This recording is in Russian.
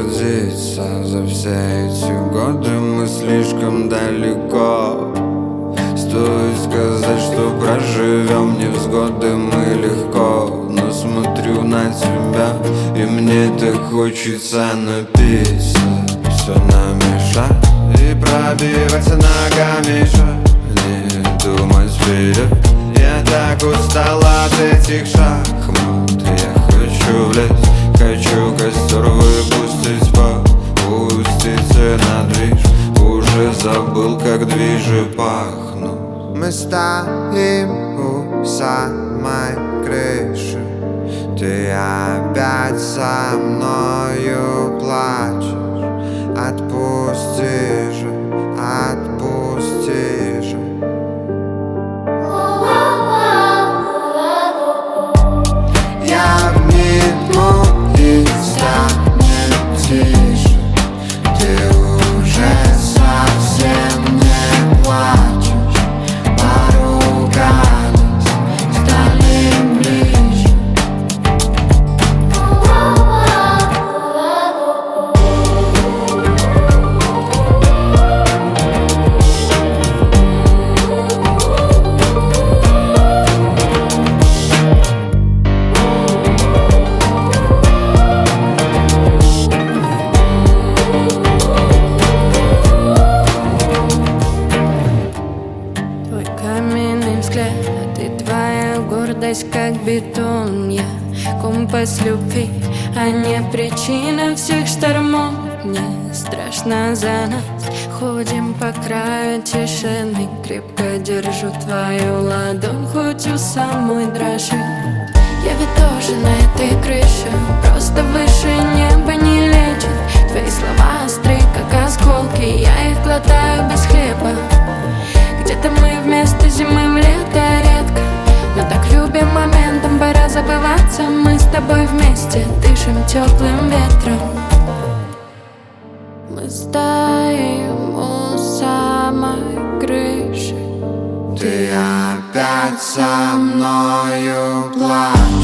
родиться. За все эти годы мы слишком далеко. Стоит сказать, что проживем невзгоды мы легко. Но смотрю на тебя, и мне так хочется написать. Все нам мешает и пробиваться ногами еще. Не думать вперед, я так устал от этих шахмат. Я хочу влезть, хочу костер выпустить, попуститься на движ. Уже забыл, как движи пахнут. Мы стоим у самой крыши. Ты опять со мною плачешь. Отпусти же, отпусти же. Я вникну и станет тише. Ты уже совсем не плачешь. Поругались, стали ближе. Каменный взгляд, и твоя гордость как бетон. Я компас любви, а не причина всех штормов. Мне страшно за нас, ходим по краю тишины. Крепко держу твою ладонь, хоть у самой дрожит. Я ведь тоже на этой крыше, просто выше неба не лечит. Твои слова остры, как осколки, я их глотаю без хлеба. Где-то мы вместо зимы в лето редко, но так любим моментом, пора забываться. Мы с тобой вместе дышим теплым ветром. Мы стоим у самой крыши. Ты опять со мною плачешь.